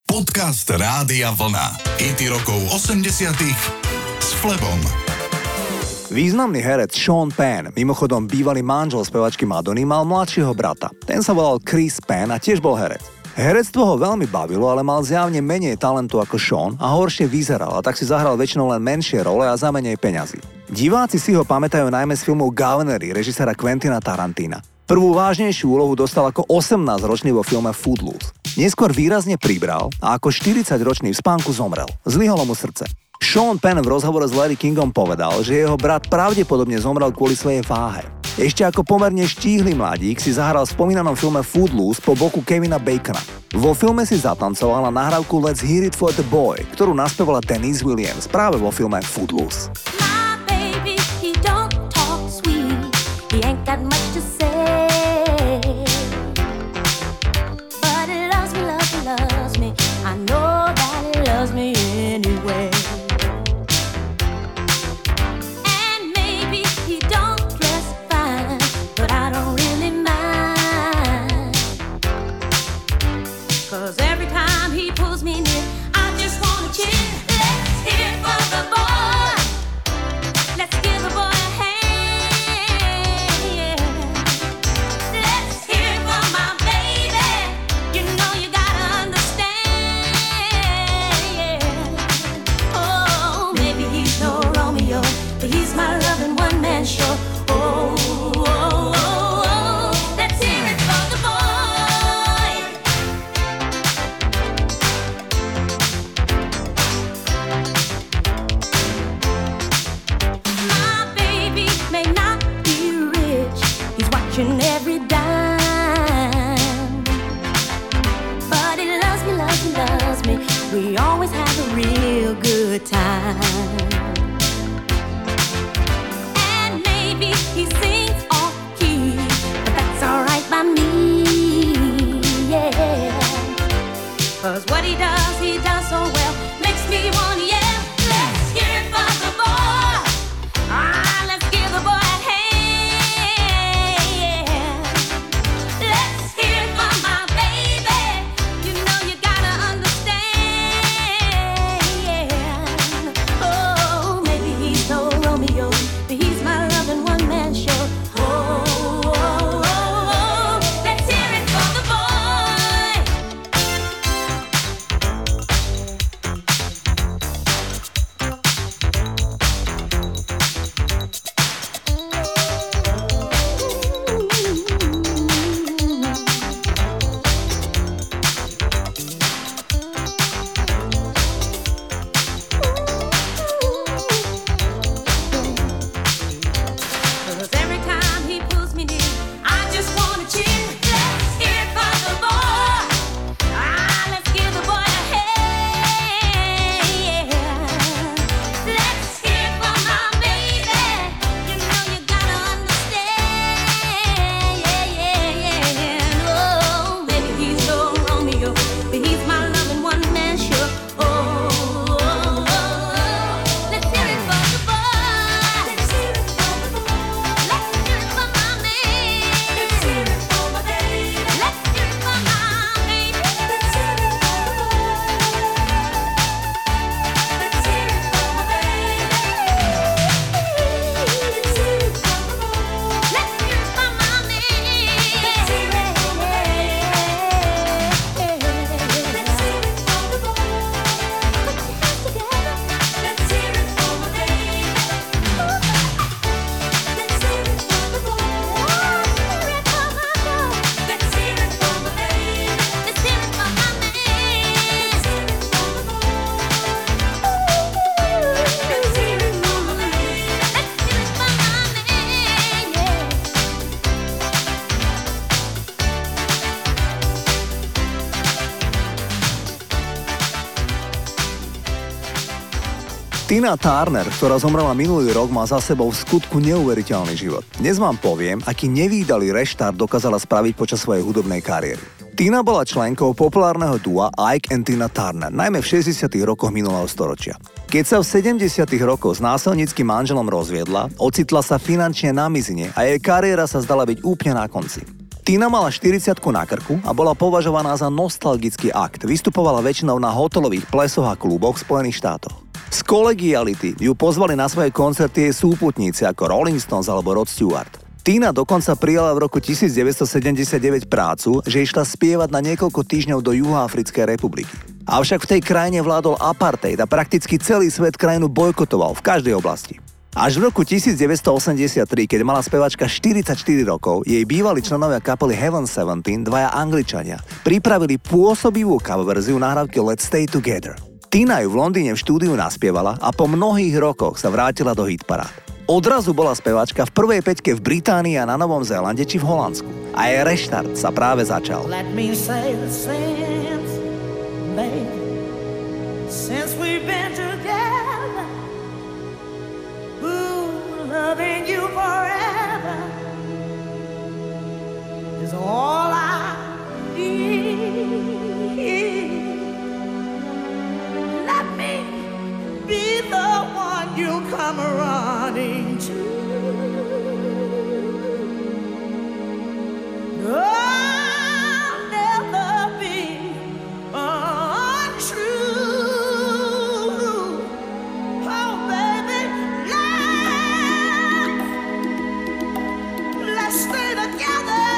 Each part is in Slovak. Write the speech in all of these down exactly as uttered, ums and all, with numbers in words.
Podcast Rádia Vlna. Hity rokov osemdesiatych s Flebom. Významný herec Sean Penn, mimochodom bývalý manžel spevačky Madony, mal mladšieho brata. Ten sa volal Chris Penn a tiež bol herec. Herectvo ho veľmi bavilo, ale mal zjavne menej talentu ako Sean a horšie vyzeral, a tak si zahral väčšinou len menšie role a za menej peňazí. Diváci si ho pamätajú najmä z filmov Governory režiséra Quentina Tarantina. Prvú vážnejšiu úlohu dostal ako osemnásťročný vo filme Footloose. Neskôr výrazne pribral a ako štyridsaťročný v spánku zomrel. Zlyhalo mu srdce. Sean Penn v rozhovore s Larry Kingom povedal, že jeho brat pravdepodobne zomrel kvôli svojej váhe. Ešte ako pomerne štíhly mladík si zahral v spomínanom filme Footloose po boku Kevina Bacona. Vo filme si zatancoval na nahrávku Let's Hear It for the Boy, ktorú naspevala Denise Williams práve vo filme Footloose. My baby, he don't talk sweet. He ain't got much to say. But he loves me, loves me, loves me. I know that he loves me anyway. Tina Turner, ktorá zomrela minulý rok, má za sebou v skutku neuveriteľný život. Dnes vám poviem, aký nevídalý reštart dokázala spraviť počas svojej hudobnej kariéry. Tina bola členkou populárneho dua Ike and Tina Turner, najmä v šesťdesiatych rokoch minulého storočia. Keď sa v sedemdesiatych rokoch s násilníckym manželom rozviedla, ocitla sa finančne na mizine a jej kariéra sa zdala byť úplne na konci. Tina mala štyridsiatku na krku a bola považovaná za nostalgický akt. Vystupovala väčšinou na hotelových plesoch a kluboch v Spojených štátoch. Z kolegiality ju pozvali na svoje koncerty jej súputníci ako Rolling Stones alebo Rod Stewart. Tina dokonca prijala v roku devätnásťsedemdesiatdeväť prácu, že išla spievať na niekoľko týždňov do Juhoafrickej republiky. Avšak v tej krajine vládol apartheid a prakticky celý svet krajinu bojkotoval v každej oblasti. Až v roku devätnásťstoosemdesiattri, keď mala spevačka štyridsaťštyri rokov, jej bývalí členovia kapely Heaven sedemnásť, dvaja Angličania, pripravili pôsobivú coververziu nahrávky Let's Stay Together. Tina ju v Londýne v štúdiu naspievala a po mnohých rokoch sa vrátila do hitparád. Odrazu bola spevačka v prvej päťke v Británii a na Novom Zélande či v Holandsku. A jej reštart sa práve začal. Let me say the since, baby, since we've been together, ooh, loving you forever is all I need. Let me be the one you come running to. I'll never be untrue. Oh, baby, let's, let's stay together.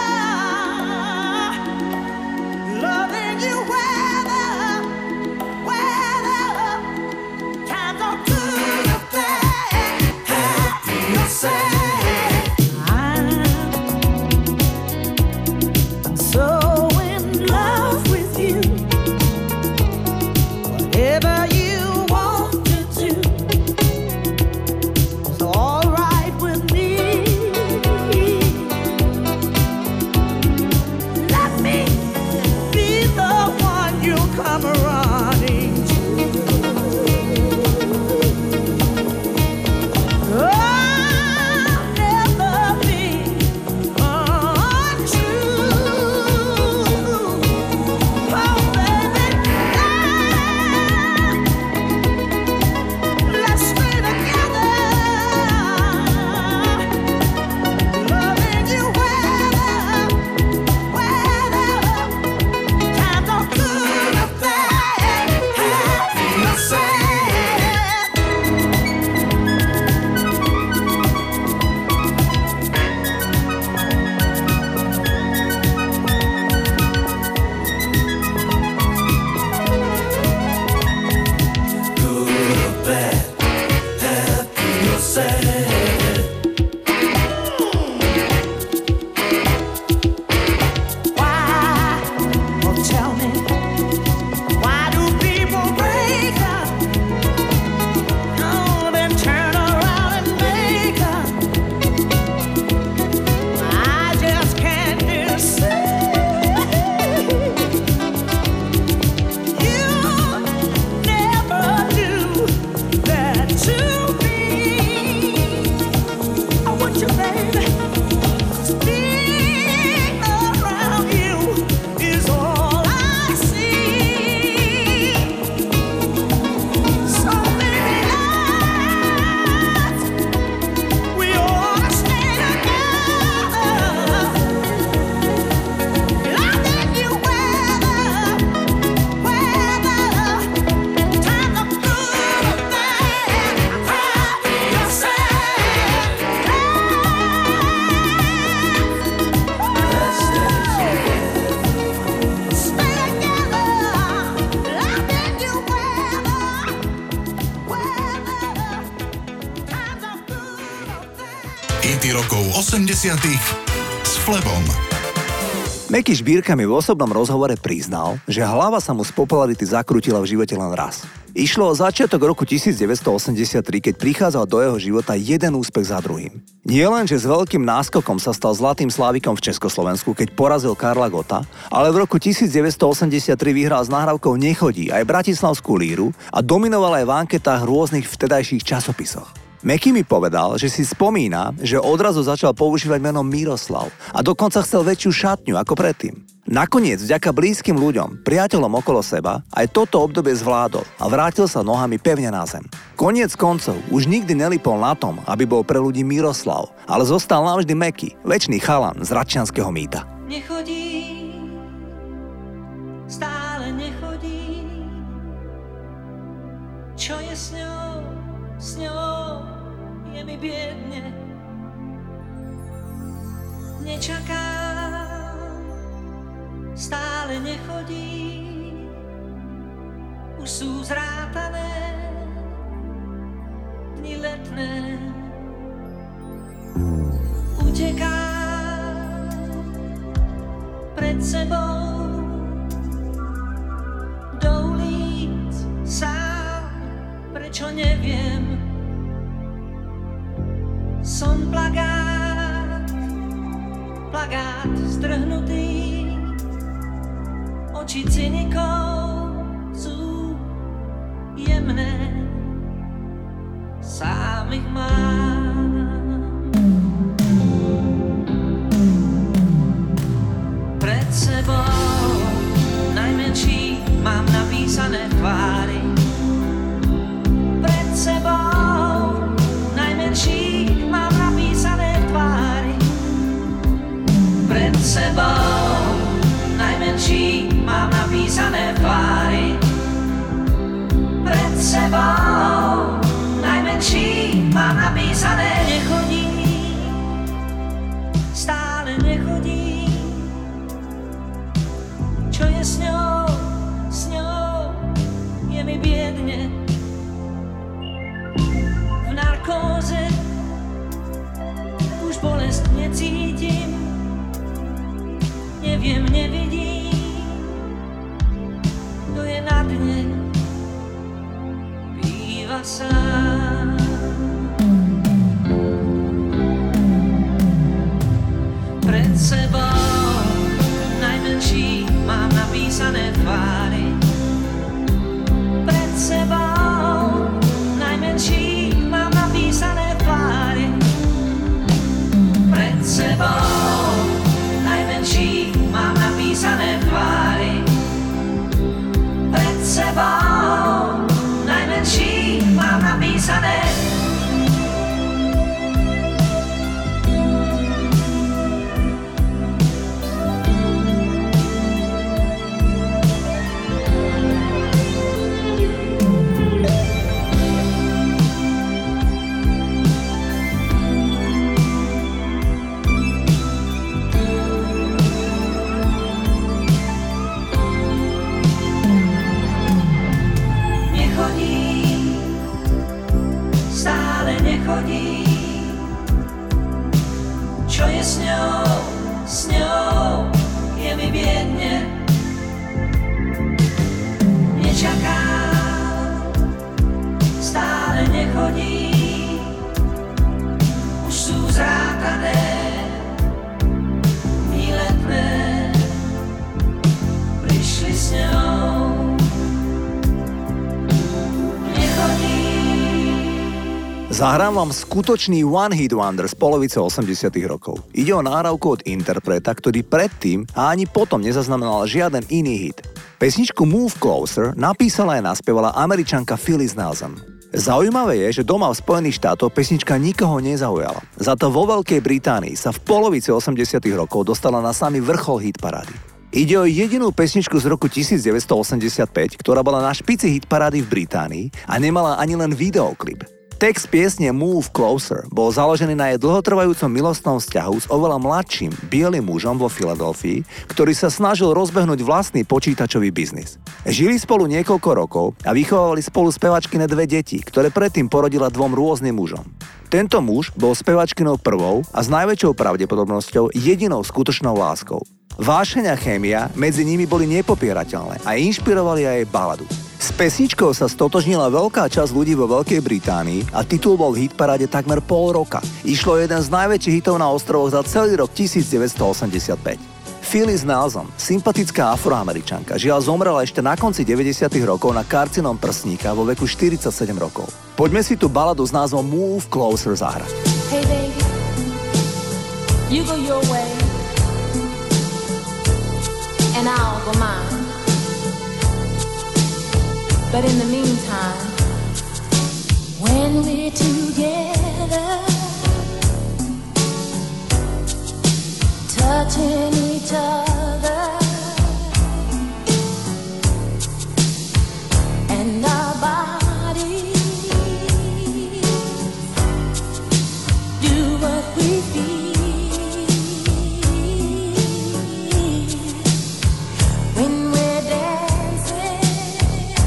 Loving you weather, weather, times are good or bad, happy or sad. Hity rokov osemdesiatych s Flebom. Meky Šbírka mi v osobnom rozhovore priznal, že hlava sa mu z popularity zakrútila v živote len raz. Išlo o začiatok roku devätnásťstoosemdesiattri, keď prichádzal do jeho života jeden úspech za druhým. Nie len, že s veľkým náskokom sa stal zlatým slávikom v Československu, keď porazil Karla Gotta, ale v roku devätnásťstoosemdesiattri vyhral s nahrávkou Nechodí aj bratislavskú líru a dominoval aj v anketách rôznych vtedajších časopisoch. Meky mi povedal, že si spomína, že odrazu začal používať meno Miroslav a dokonca chcel väčšiu šatňu ako predtým. Nakoniec, vďaka blízkym ľuďom, priateľom okolo seba, aj toto obdobie zvládol a vrátil sa nohami pevne na zem. Koniec koncov už nikdy nelipol na tom, aby bol pre ľudí Miroslav, ale zostal navždy Meky, večný chalan z Račianskeho mýta. Nechodí, stále nechodí. Čo je s ňou, s ňou, je mi biedne. Nečakám, stále nechodí. Už sú zrátané dni letné. Utekám pred sebou do ulic sám, prečo neviem. Som plagát, plagát zdrhnutý, oči cynikov sú jemné, sám ich mám. Pred sebou najmenší mám napísané v tvári. Pred sebou najmenší mám napísané v tvári. Pred sebou najmenší mám napísané v tvári. Pred sebou najmenší mám napísané. Nechodí, stále nechodí. Čo je s ňou, s ňou, je mi biedne. V narkóze už bolesť necítim, neviem, nevidím, kto je na dne, býva sám. Pred sebou najmenší mám napísané v tvári. Pred sebou najmenší mám napísané v tvári. Pred sebou najmenší mám napísané v tvári. Pred sebou najmenší mám napísané. Čo je s ňou, s ňou, je mi biedne. Nečakám, stále nechodí. Už sú zrátané dni letné. Prišli s ňou. Zahrám vám skutočný One Hit Wonder z polovice osemdesiatych rokov. Ide o nahrávku od interpreta, ktorý predtým a ani potom nezaznamenal žiaden iný hit. Pesničku Move Closer napísala a naspievala Američanka Phyllis Nelson. Zaujímavé je, že doma v Spojených štátoch pesnička nikoho nezaujala. Za to vo Veľkej Británii sa v polovici osemdesiatych rokov dostala na samý vrchol hitparády. Ide o jedinú pesničku z roku devätnásťstoosemdesiatpäť, ktorá bola na špici hitparády v Británii a nemala ani len videoklip. Text piesne Move Closer bol založený na jej dlhotrvajúcom milostnom vzťahu s oveľa mladším bielym mužom vo Filadelfii, ktorý sa snažil rozbehnúť vlastný počítačový biznis. Žili spolu niekoľko rokov a vychovávali spolu spevačkine dve deti, ktoré predtým porodila dvom rôznym mužom. Tento muž bol spevačkinou prvou a s najväčšou pravdepodobnosťou jedinou skutočnou láskou. Vášeň a chémia medzi nimi boli nepopierateľné a inšpirovali aj jej baladu. S pesničkou sa stotožnila veľká časť ľudí vo Veľkej Británii a titul bol v hitparáde takmer pol roka. Išlo jeden z najväčších hitov na ostrovoch za celý rok devätnásťstoosemdesiatpäť. Phyllis Nelson, sympatická afroameričanka, žiaľ zomrela ešte na konci deväťdesiatych rokov na karcinom prsníka vo veku štyridsaťsedem rokov. Poďme si tú baladu s názvom Move Closer zahrať. Hey baby, you go your way, and I'll go mine. But in the meantime, when we're together, touching each other, and our bodies do what we feel. When we're dancing,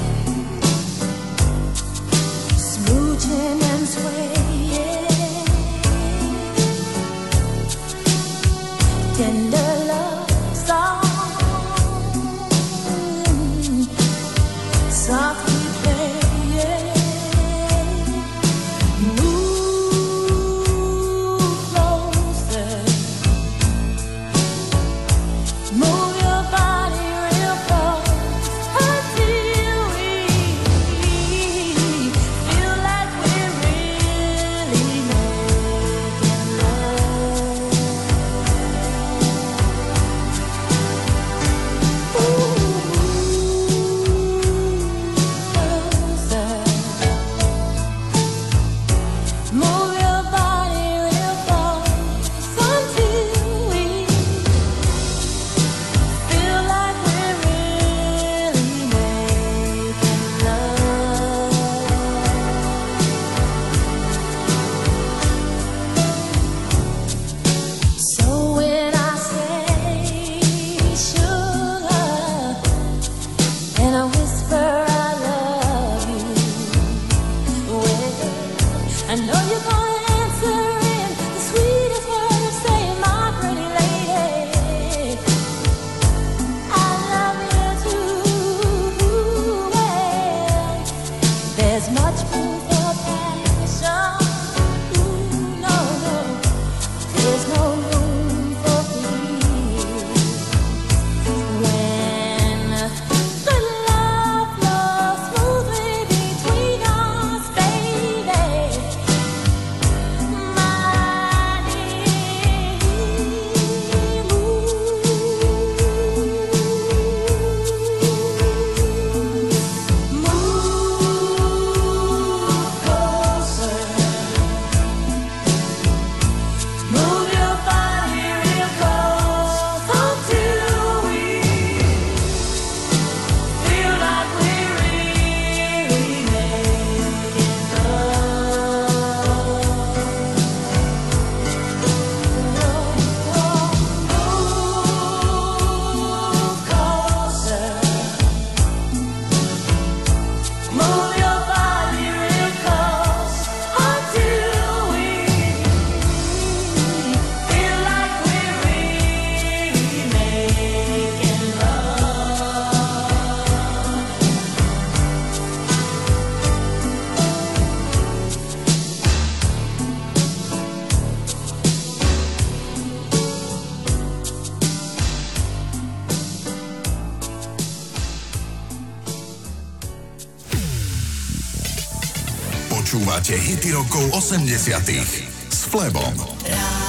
smooching and swaying, tender love song, softly playing. Move closer, move your body real close until we feel like we're really making love. Move your body real close until we feel like we're really making love. So when I say sugar, and I whisper I love you, well, I know you're gonna answer in the sweetest word of saying, my pretty lady, I love you too. Well, there's much room for passion. Ooh, no, no, there's no room for fear. When the love flows smoothly between us, baby, my dear, move closer, move your body real close until we feel like we're really making love. Move closer, move your body real close until we feel like we're really making love. Počúvate hity rokov osemdesiatych s Flebom. Rádio